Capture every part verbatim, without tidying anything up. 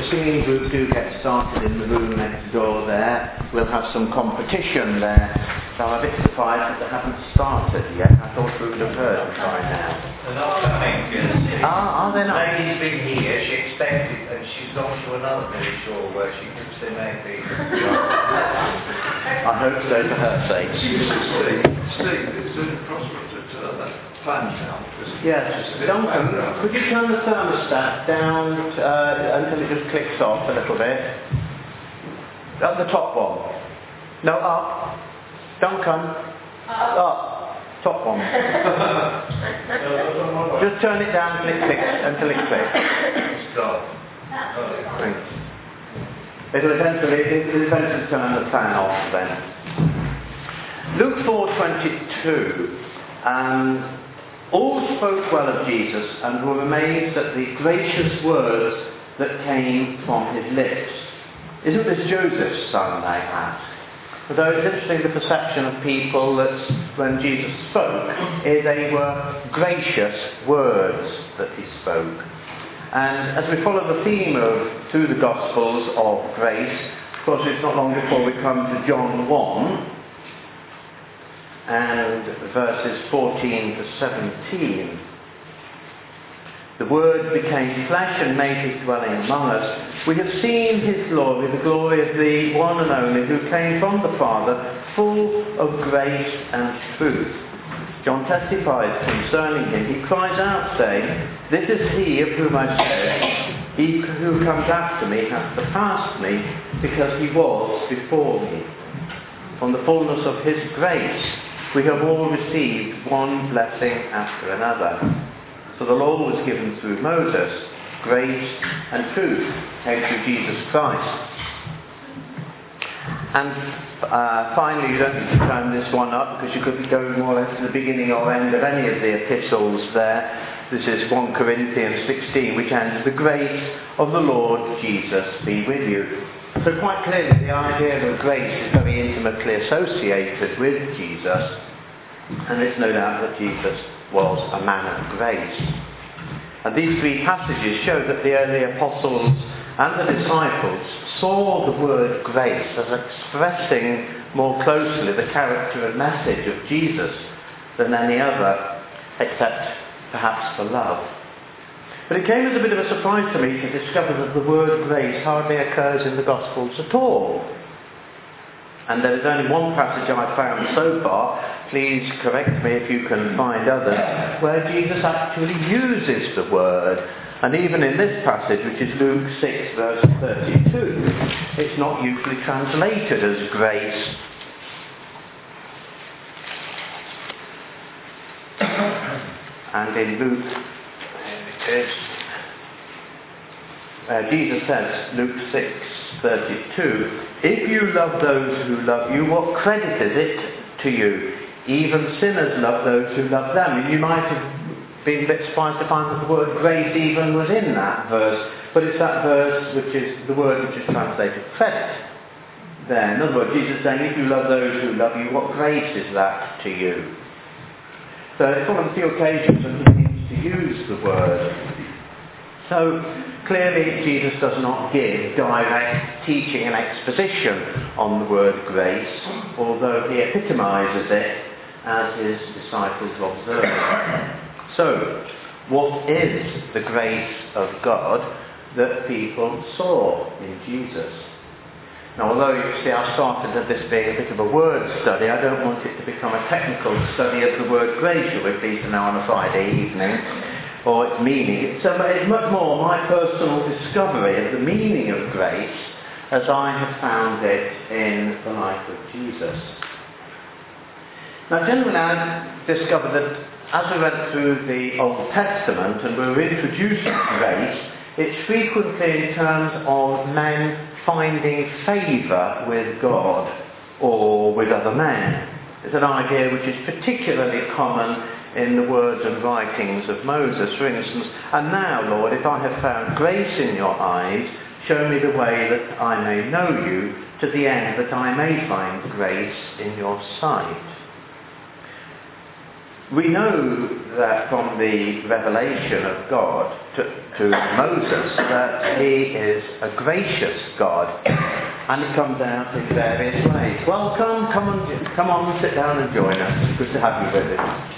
singing group do get started in the room next door there, we'll have some competition there. So I'm a bit surprised that they haven't started yet. I thought we would have heard by now. They're not coming, yes. Ah, are they not? The lady's been here, she expected, and she's gone to another village hall where she thinks there may be. I hope so for her sake. Steve, Steve, it's in Crossroads to turn that fan down. Yes, Duncan, could you turn the thermostat down uh, until it just clicks off a little bit? At the top one. No, up. Duncan. Up. Top one. Just turn it down until it clicks. Until it clicks. Stop. Thanks. It'll eventually, it'll eventually turn the fan off then. Luke four twenty-two. Um, all spoke well of Jesus and were amazed at the gracious words that came from his lips. Isn't this Joseph's son, they asked? Although it's interesting the perception of people that when Jesus spoke, eh, they were gracious words that he spoke. And as we follow the theme of through the Gospels of grace, of course it's not long before we come to John one and verses fourteen to seventeen. The Word became flesh and made his dwelling among us. We have seen his glory, the glory of the one and only who came from the Father, full of grace and truth. John testifies concerning him. He cries out, saying, "This is he of whom I said, he who comes after me hath surpassed me, because he was before me." From the fullness of his grace, we have all received one blessing after another. So the law was given through Moses. Grace and truth came through Jesus Christ. And uh, finally, you don't need to turn this one up because you could go more or less to the beginning or end of any of the epistles there. This is First Corinthians sixteen, which ends, "The grace of the Lord Jesus be with you." So quite clearly the idea of grace is very intimately associated with Jesus. And it's no doubt that Jesus was a man of grace. And these three passages show that the early apostles and the disciples saw the word grace as expressing more closely the character and message of Jesus than any other, except perhaps for love. But it came as a bit of a surprise to me to discover that the word grace hardly occurs in the Gospels at all. And there is only one passage I've found so far, please correct me if you can find others, where Jesus actually uses the word. And even in this passage, which is Luke six verse thirty-two, it's not usually translated as grace. And in Luke, it is, uh, Jesus says, Luke six thirty-two, "If you love those who love you, what credit is it to you? Even sinners love those who love them." And you might have been a bit surprised to find that the word grace even was in that verse. But it's that verse which is the word which is translated credit there. In other words, Jesus is saying, if you love those who love you, what grace is that to you? So it's one of the few occasions when he needs to use the word. So clearly Jesus does not give direct teaching and exposition on the word grace, although he epitomises it as his disciples observe. So, what is the grace of God that people saw in Jesus? Now, although you see I started at this being a bit of a word study, I don't want it to become a technical study of the word grace, you'll be pleased to know, on a Friday evening, or its meaning. It's, um, it's much more my personal discovery of the meaning of grace as I have found it in the life of Jesus. Now, generally I discovered that as we went through the Old Testament and we were introduced to grace, it's frequently in terms of men finding favour with God or with other men. It's an idea which is particularly common in the words and writings of Moses, for instance, "And now, Lord, if I have found grace in your eyes, show me the way that I may know you, to the end that I may find grace in your sight." We know that from the revelation of God to, to Moses that he is a gracious God, and it comes out in various ways. Welcome, come on, come on, sit down and join us. Good to have you with us.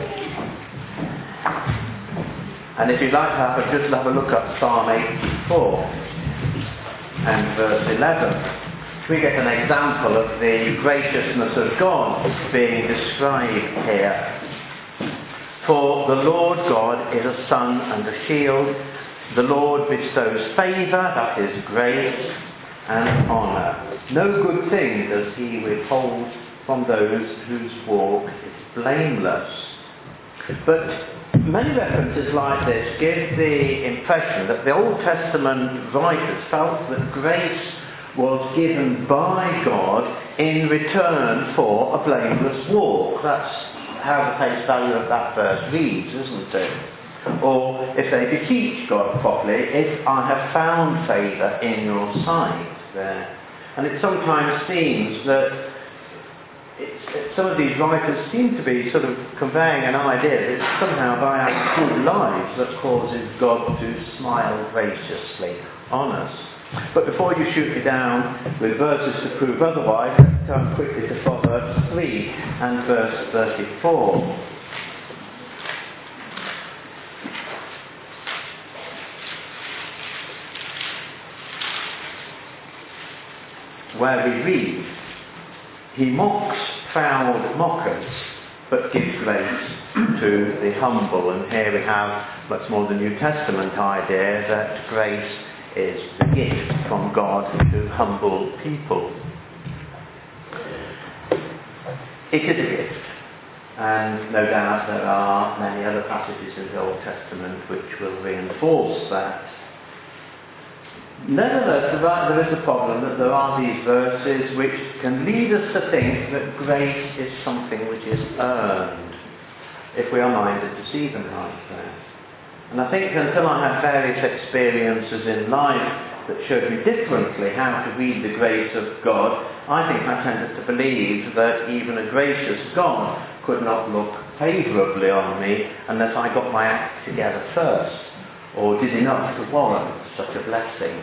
And if you'd like to have a, just have a look at Psalm eighty-four and verse eleven. We get an example of the graciousness of God being described here. For the Lord God is a sun and a shield. The Lord bestows favour, that is grace, and honour. No good thing does he withhold from those whose walk is blameless. But many references like this give the impression that the Old Testament writers felt that grace was given by God in return for a blameless walk. That's how the face value of that verse reads, isn't it? Or if they beseech God properly, if I have found favour in your sight there. And it sometimes seems that it's, some of these writers seem to be sort of conveying an idea that somehow by our good lives that causes God to smile graciously on us. But before you shoot me down with verses to prove otherwise, let's turn quickly to Proverbs three and verse thirty-four. Where we read, he mocks proud mockers, but gives grace to the humble. And here we have much more the New Testament idea that grace is the gift from God to humble people. It is a gift, and no doubt there are many other passages in the Old Testament which will reinforce that. Nevertheless, there is a problem that there are these verses which can lead us to think that grace is something which is earned, if we are minded to see them like that. And I think until I had various experiences in life that showed me differently how to read the grace of God, I think I tended to believe that even a gracious God could not look favourably on me unless I got my act together first, or did enough to warrant such a blessing.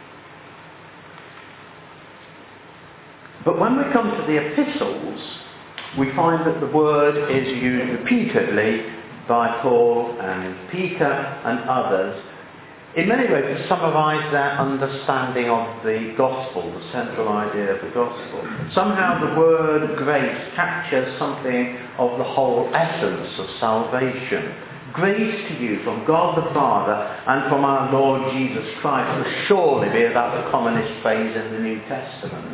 But when we come to the epistles, we find that the word is used repeatedly by Paul and Peter and others, in many ways to summarise their understanding of the gospel, the central idea of the gospel. Somehow the word grace captures something of the whole essence of salvation. Grace to you from God the Father and from our Lord Jesus Christ will surely be about the commonest phrase in the New Testament.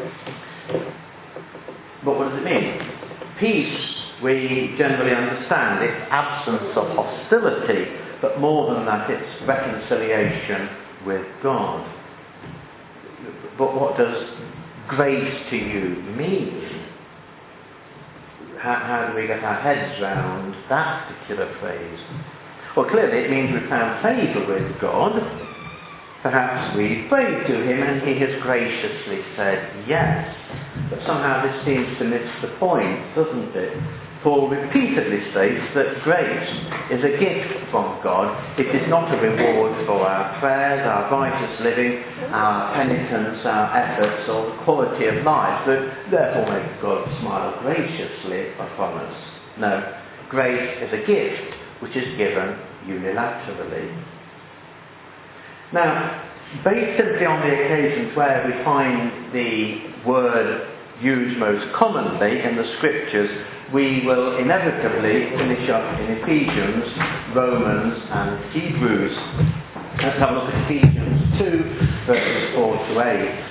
But what does it mean? Peace, we generally understand its absence of hostility, but more than that, it's reconciliation with God. But what does grace to you mean? How, how do we get our heads round that particular phrase? Well, clearly it means we've found favour with God. Perhaps we prayed to him and he has graciously said yes. But somehow this seems to miss the point, doesn't it? Paul repeatedly states that grace is a gift from God. It is not a reward for our prayers, our righteous living, our penitence, our efforts, or the quality of life that therefore makes God smile graciously upon us. No, grace is a gift which is given unilaterally. Now, based simply on the occasions where we find the word used most commonly in the scriptures, we will inevitably finish up in Ephesians, Romans and Hebrews. Let's have a look at Ephesians two, verses four to eight.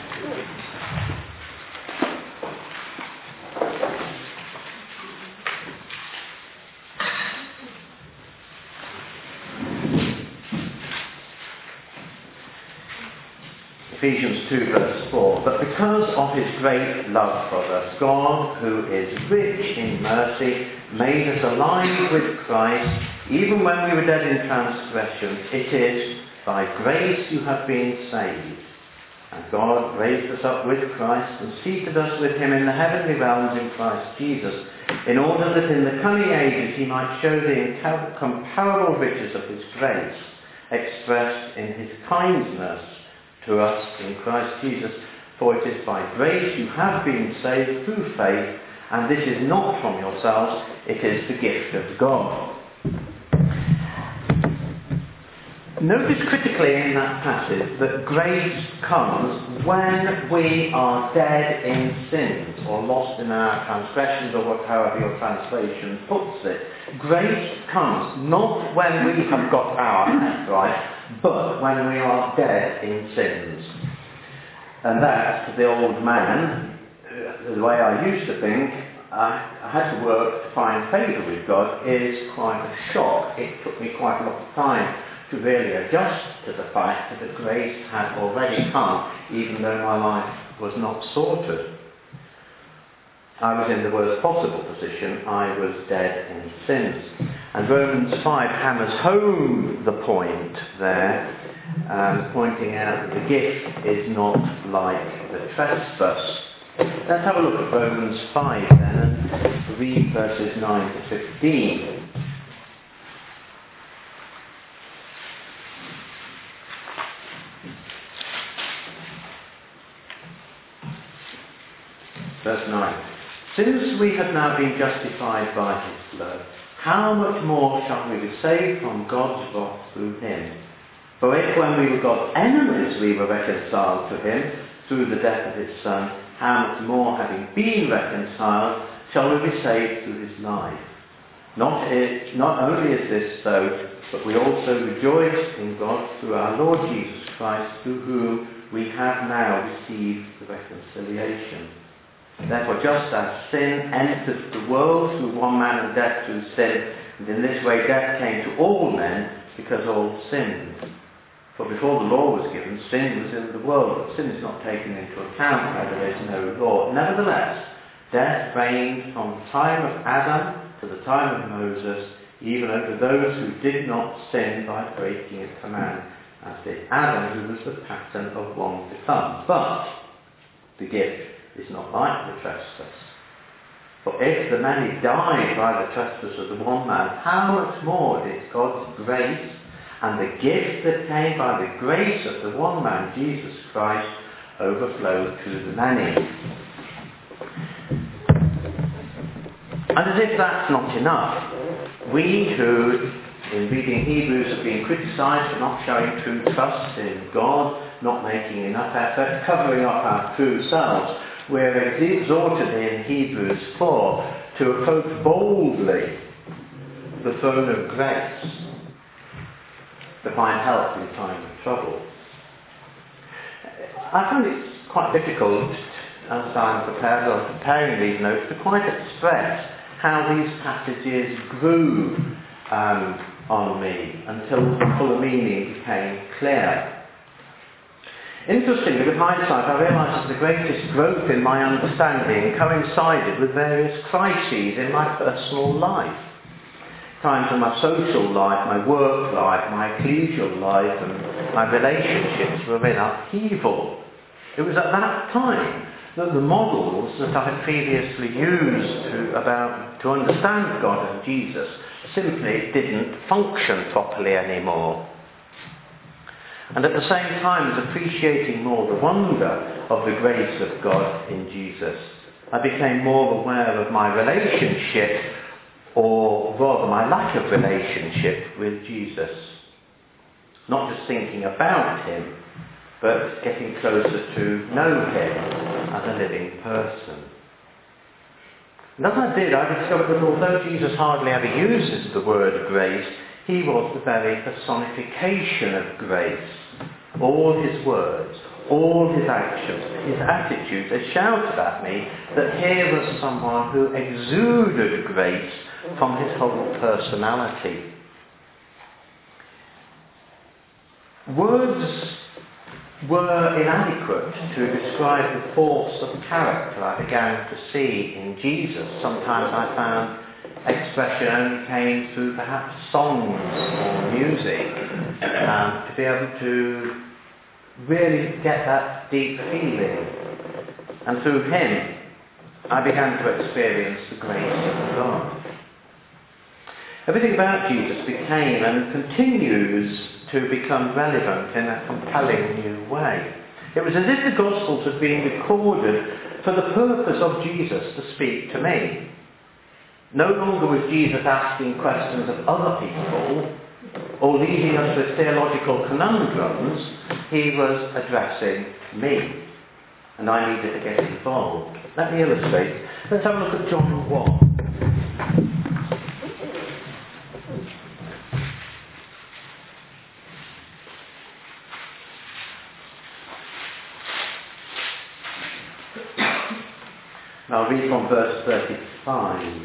Ephesians two verse four, but because of his great love for us, God, who is rich in mercy, made us alive with Christ, even when we were dead in transgressions. It is by grace you have been saved. And God raised us up with Christ and seated us with him in the heavenly realms in Christ Jesus, in order that in the coming ages he might show the incomparable riches of his grace, expressed in his kindness to us in Christ Jesus. For it is by grace you have been saved through faith, and this is not from yourselves, it is the gift of God. Notice critically in that passage that grace comes when we are dead in sins, or lost in our transgressions, or what, however your translation puts it. Grace comes not when we have got our head right, but when we are dead in sins. And that, to the old man, the way I used to think, I, I had to work to find favour with God, is quite a shock. It took me quite a lot of time to really adjust to the fact that grace had already come, even though my life was not sorted. I was in the worst possible position. I was dead in sins. And Romans five hammers home the point there, um, pointing out that the gift is not like the trespass. Let's have a look at Romans five then and read verses nine to fifteen. Verse nine. Since we have now been justified by his blood, how much more shall we be saved from God's wrath through him? For if when we were God's enemies we were reconciled to him through the death of his Son, how much more, having been reconciled, shall we be saved through his life? Not, it, not only is this so, but we also rejoice in God through our Lord Jesus Christ, through whom we have now received the reconciliation. Therefore, just as sin entered the world through one man and death through sin, and in this way death came to all men because all sinned. For before the law was given, sin was in the world, but sin is not taken into account where there is no law. Nevertheless, death reigned from the time of Adam to the time of Moses, even over those who did not sin by breaking a command, as did Adam, who was the pattern of one to come. But the gift is not like the trespass. For if the many died by the trespass of the one man, how much more did God's grace and the gift that came by the grace of the one man, Jesus Christ, overflow to the many? And as if that's not enough, we who, in reading Hebrews, have been criticised for not showing true trust in God, not making enough effort, covering up our true selves, we're exhorted in Hebrews four to approach boldly the throne of grace to find help in time of trouble. I find it quite difficult, as I'm prepared or preparing these notes, to quite express how these passages grew um, on me until the fuller meaning became clear. Interestingly, with hindsight, I realised that the greatest growth in my understanding coincided with various crises in my personal life. Times in my social life, my work life, my ecclesial life, and my relationships were in upheaval. It was at that time that the models that I had previously used to, about, to understand God and Jesus simply didn't function properly anymore. And at the same time as appreciating more the wonder of the grace of God in Jesus, I became more aware of my relationship, or rather my lack of relationship with Jesus. Not just thinking about him, but getting closer to know him as a living person. And as I did, I discovered that although Jesus hardly ever uses the word grace, he was the very personification of grace. All his words, all his actions, his attitudes, they shouted at me that here was someone who exuded grace from his whole personality. Words were inadequate to describe the force of character I began to see in Jesus. Sometimes I found expression only came through perhaps songs or music, um, to be able to really get that deep feeling. And through him, I began to experience the grace of God. Everything about Jesus became and continues to become relevant in a compelling new way. It was as if the Gospels had been recorded for the purpose of Jesus to speak to me. No longer was Jesus asking questions of other people or leaving us with theological conundrums. He was addressing me, and I needed to get involved. Let me illustrate. Let's have a look at John one. I'll read from verse thirty-five.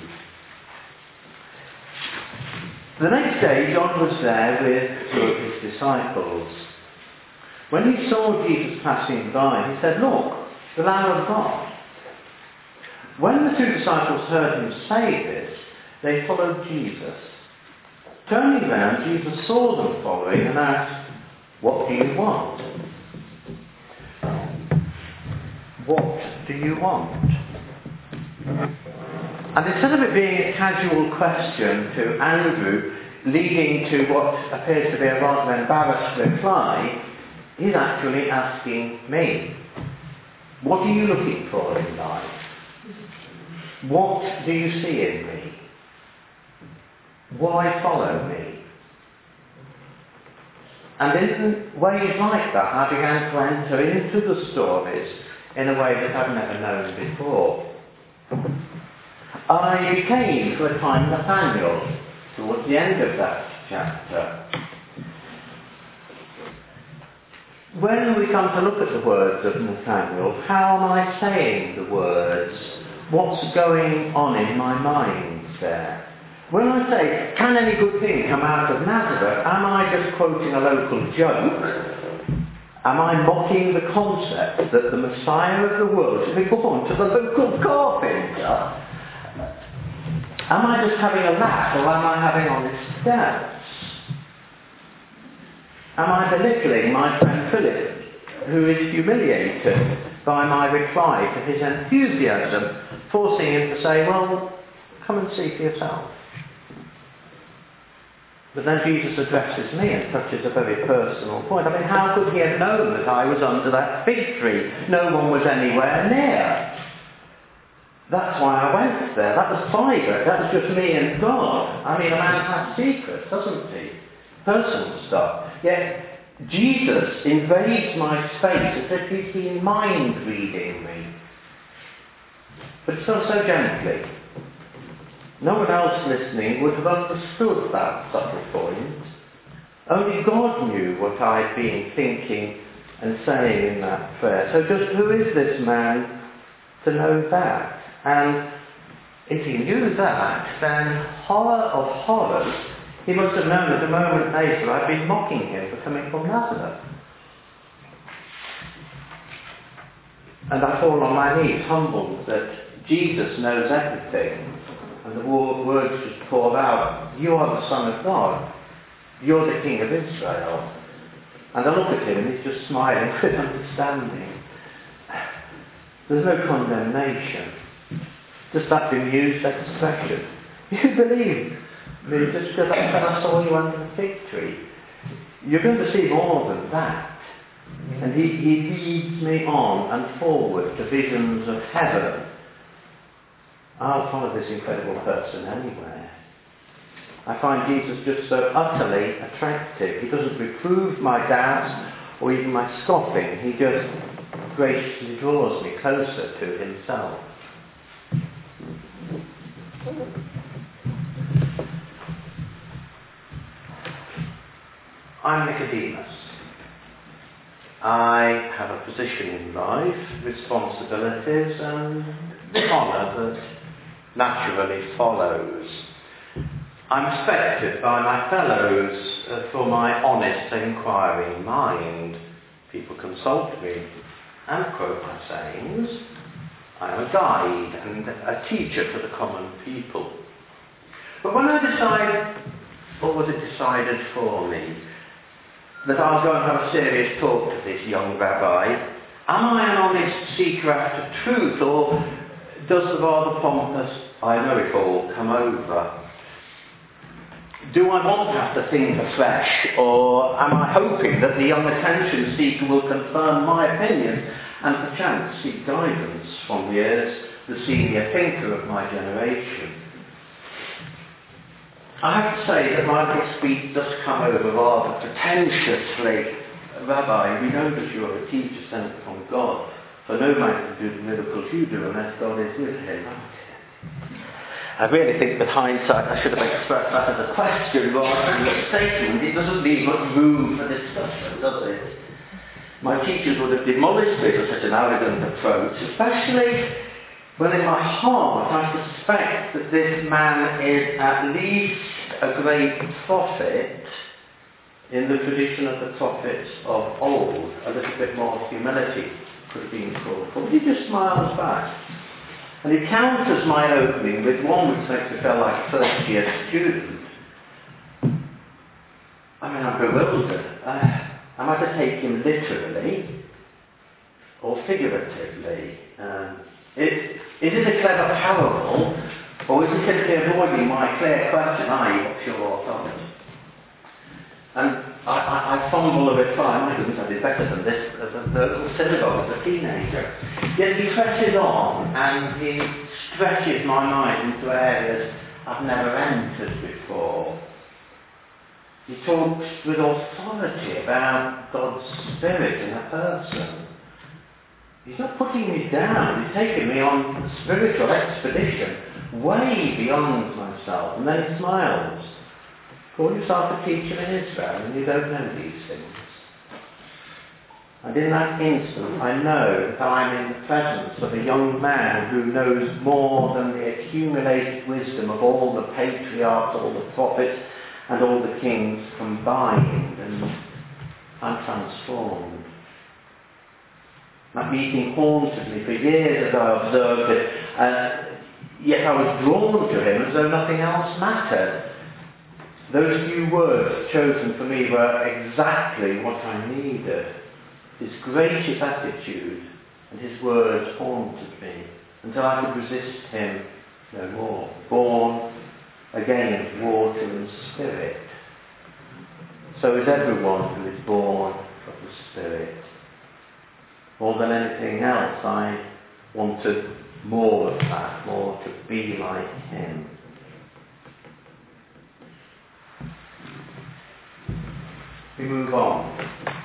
The next day, John was there with two of his disciples. When he saw Jesus passing by, he said, "Look, the Lamb of God." When the two disciples heard him say this, they followed Jesus. Turning round, Jesus saw them following and asked, "What do you want?" What do you want? And instead of it being a casual question to Andrew, leading to what appears to be a rather embarrassed reply, he's actually asking me, what are you looking for in life? What do you see in me? Why follow me? And in ways like that, I began to enter into the stories in a way that I've never known before. I became, for a time, Nathaniel, towards the end of that chapter. When we come to look at the words of Nathaniel, how am I saying the words? What's going on in my mind there? When I say, can any good thing come out of Nazareth, am I just quoting a local joke? Am I mocking the concept that the Messiah of the world should be born to the local carpenter? Am I just having a laugh, or am I having honest doubts? Am I belittling my friend Philip, who is humiliated by my reply to his enthusiasm, forcing him to say, well, come and see for yourself? But then Jesus addresses me and touches a very personal point. I mean, how could he have known that I was under that fig tree? No one was anywhere near. That's why I went there. That was private. That was just me and God. I mean, a man has secrets, doesn't he? Personal stuff. Yet Jesus invades my space as if he's been mind reading me. But so, so gently. No one else listening would have understood that subtle point. Only God knew what I'd been thinking and saying in that prayer. So just who is this man to know that? And if he knew that, then horror of horrors, he must have known that a moment later I'd been mocking him for coming from Nazareth. And I fall on my knees, humbled that Jesus knows everything. And the words just pour out, you are the Son of God. You're the King of Israel. And I look at him and he's just smiling with understanding. There's no condemnation. Just that bemused expression. You believe me just because I said I saw you under the fig tree. You're going to see more than that. And he, he leads me on and forward to visions of heaven. I'll follow this incredible person anywhere. I find Jesus just so utterly attractive. He doesn't reprove my doubts or even my scoffing. He just graciously draws me closer to himself. I'm Nicodemus. I have a position in life, responsibilities, and honour that naturally follows. I'm respected by my fellows uh, for my honest inquiring mind. People consult me and quote my sayings. I am a guide and a teacher to the common people. But when I decide, or was it decided for me, that I was going to have a serious talk to this young rabbi, am I an honest seeker after truth, or Does the rather pompous, I know it all, come over? Do I want to have to think afresh, or am I hoping that the young attention seeker will confirm my opinion and perchance seek guidance from the ears, the senior thinker of my generation? I have to say that my little speech does come over rather pretentiously. Rabbi, we know that you're a teacher sent from God, for no man can do the miracles you do unless God is with him. I really think with hindsight I should have expressed that as a question rather than a statement. It doesn't leave much room for discussion, does it? My teachers would have demolished me for such an arrogant approach, especially when in my heart I suspect that this man is at least a great prophet in the tradition of the prophets of old. A little bit more humility could have been called for. But he just smiles back. And he counters my opening with one which makes me feel like a first year student. I mean, I'm bewildered. Uh, am I to take him literally or figuratively? Um, is, is it a clever parable, or is he simply avoiding my clear question, that is, what's your authority? And I, I, I fumble a reply. My goodness, I did better than this as a local synagogue as a teenager. Yet he presses on and he stretches my mind into areas I've never entered before. He talks with authority about God's Spirit in a person. He's not putting me down. He's taking me on a spiritual expedition way beyond myself. And then he smiles. Call yourself a teacher in Israel and you don't know these things. And in that instant I know that I'm in the presence of a young man who knows more than the accumulated wisdom of all the patriarchs, all the prophets and all the kings combined, and I'm transformed. That meeting haunted me for years as I observed it, uh, yet I was drawn to him as though nothing else mattered. Those few words chosen for me were exactly what I needed. His gracious attitude and his words haunted me until I could resist him no more. Born again of water and spirit. So is everyone who is born of the Spirit. More than anything else, I wanted more of that, more to be like him. We move on.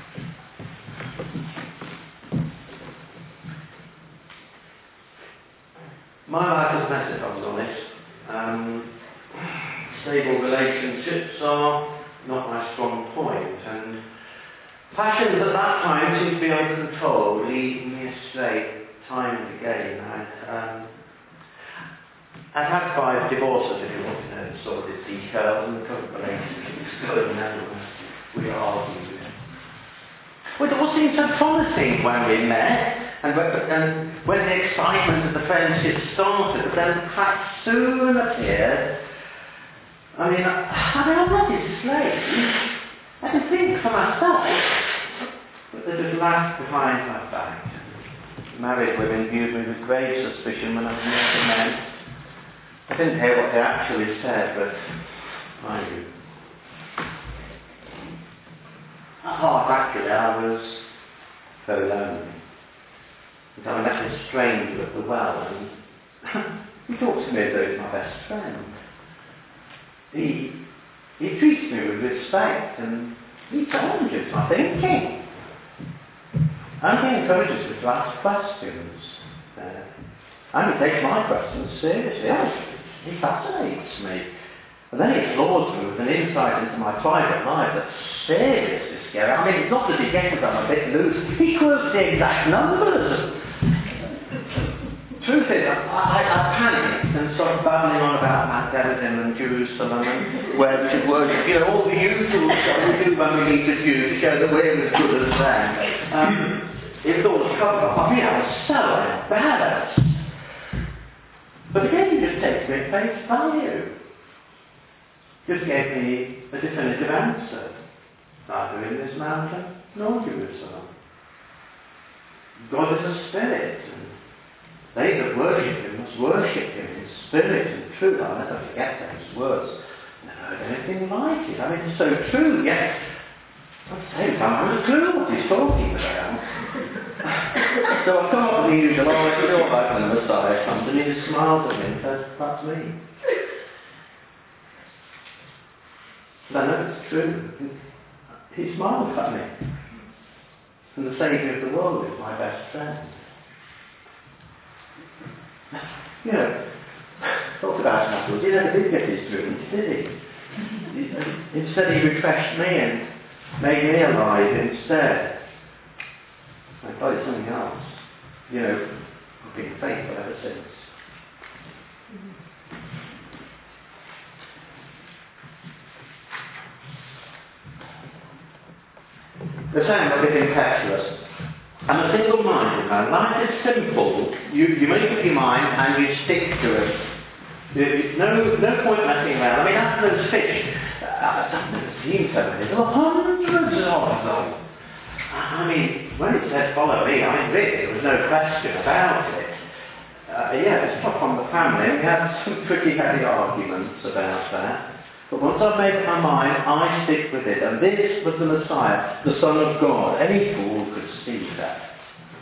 My life is messy, if I was honest. Um, stable relationships are not my strong point, and passions at that time seemed to be uncontrolled, leading me astray time and again. I'd, um, I'd had five divorces, if you want to know the sordid details, and the current relationship is going nowhere. We argued. Well, it all seemed so promising when we met, and, and when the excitement of the friendship started, but then cracks soon appeared. I mean, I, I mean, I'm not his slave. I can think for myself, but they just laughed behind my back. Married women viewed me with grave suspicion when I was near the men. I didn't hear what they actually said, but I knew. At heart, actually, I was very lonely. Until I met this stranger at the well, and he talks to me as though he's my best friend. He, he treats me with respect, and he challenges my thinking. And he encourages me to ask questions. Uh, and he takes my questions seriously. He fascinates me. And then he explores me with an insight into my private life that's seriously scary. I mean, it's not that he gets that I'm a bit loose. He quotes the exact numbers. Truth is, I, I, I panicked and started babbling on about Mount Gerizim and Jerusalem and where we should worship. You know, all the usual stuff we do when we meet a Jew to show that we're as good as them. Um, it was all covered up. I mean, I was so embarrassed. But again, he just takes me at face value. Just gave me a definitive answer. Neither in this mountain nor Jerusalem. God is a spirit, and They that worship him must worship him in spirit and truth. I'll never forget those words. Never heard anything like it. I mean, it's so true, yet at the same time, I haven't a clue what he's talking about. So I come up with the usual, oh, I feel like when the Messiah comes, and he just smiles at me and says, that's me. And I know it's true. He smiles at me. And the Saviour of the world is my best friend. You know, talk about it afterwards. He never did get his dreams, did he? Instead he refreshed me and made me alive instead. I thought it's something else. You know, I've been faithful ever since. The same a bit impetuous. I'm a single-minded man. Life is simple. You, you make up your mind and you stick to it. There's no, no point messing around. I mean, after those fish, uh, I've never seen so many. There were hundreds of them. I mean, when it said follow me, I mean, really, there was no question about it. Uh, yeah, it's tough on the family. We had some pretty heavy arguments about that. But once I've made up my mind, I stick with it. And this was the Messiah, the Son of God. Any fool could see that.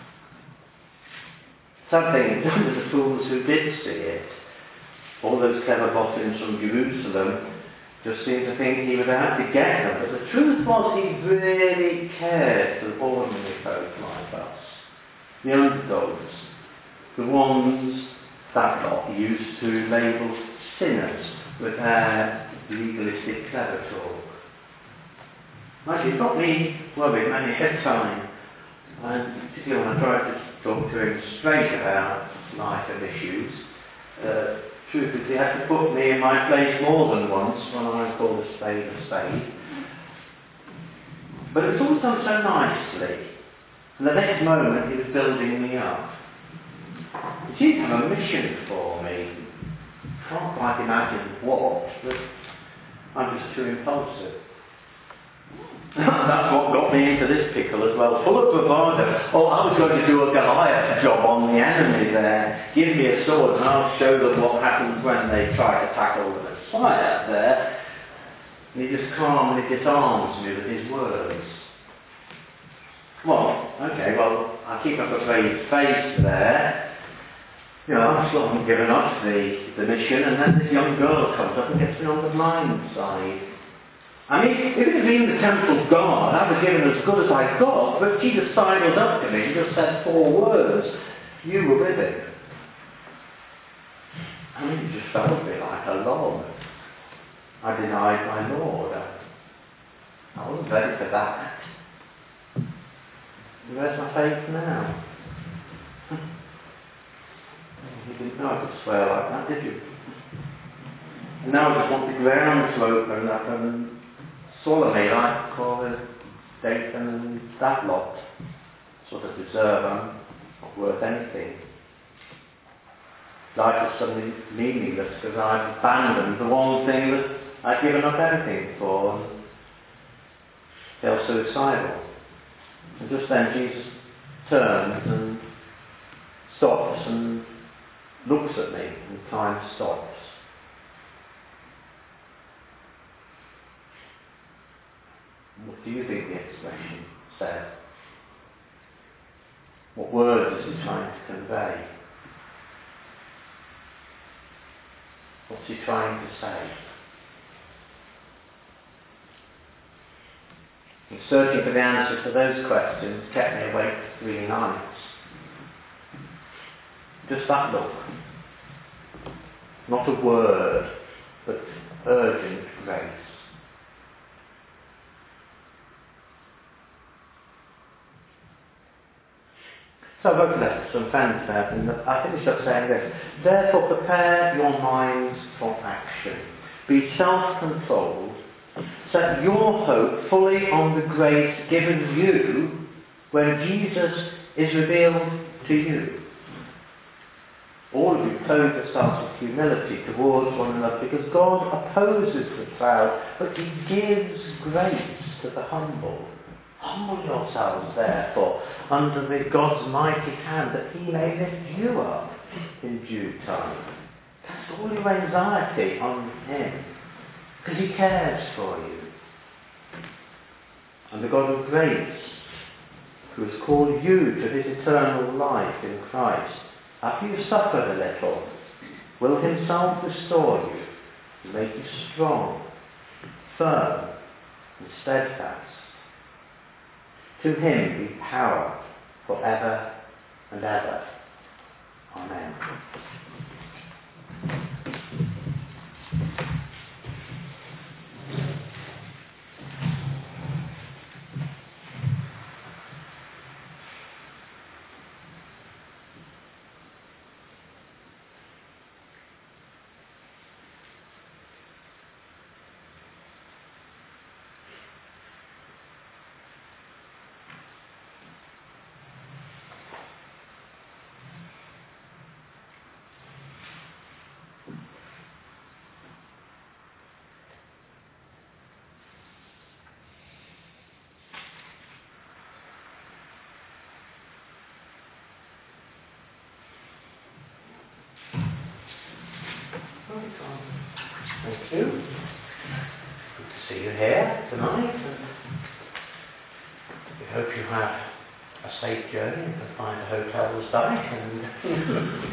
Something done to the fools who did see it. All those clever boffins from Jerusalem just seemed to think he was out to get them. But the truth was he really cared for ordinary folk like us. The underdogs. The ones that lot used to label sinners with their legalistic clever talk. Actually, it got me worried many a time, and particularly when I tried to talk to him straight about life and issues. Uh, truth is, he had to put me in my place more than once when I called a spade a spade. But it was all done so nicely, and the next moment he was building me up. He seemed to have a mission for me. Can't quite imagine what, but I'm just too impulsive. That's what got me into this pickle as well, full of bravado. Oh, I was going to do a Goliath job on the enemy there. Give me a sword and I'll show them what happens when they try to tackle the Messiah there. And he just calmly disarms me with his words. Well, okay, well, I keep up a brave face there. You know, I've sort of given up the, the mission, and then this young girl comes up and gets me on the blind side. I mean, if it had been the temple guard, I was given as good as I got, but she just sidled up to me and just said four words. You were with him. I mean, it just felt a bit like a log. I denied my Lord. I, I wasn't ready for that. Where's my faith now? You didn't know I could swear like that, did you? And now I just want the ground to open up and swallow me like Corey, Dathan and that lot. Sort of deserve them, not worth anything. Life is suddenly meaningless because I've abandoned the one thing that I'd given up everything for. And felt suicidal. And just then Jesus turns and stops and looks at me, and time stops. What do you think the expression said? What words is he trying to convey? What's he trying to say? And searching for the answers to those questions kept me awake for three nights. Just that look. Not a word, but urgent grace. So I've opened up to some fans there, and I finish up saying this. Therefore prepare your minds for action. Be self-controlled. Set your hope fully on the grace given you when Jesus is revealed to you. All of you clothe yourselves with humility towards one another, because God opposes the proud, but he gives grace to the humble. Humble yourselves, therefore, under the God's mighty hand, that he may lift you up in due time. Cast all your anxiety on him, because he cares for you. And the God of grace, who has called you to his eternal life in Christ, after you have suffered a little, will himself restore you and make you strong, firm and steadfast. To him be power forever and ever. Amen. Thank you. Good to see you here tonight, and we hope you have a safe journey and find a hotel this night, and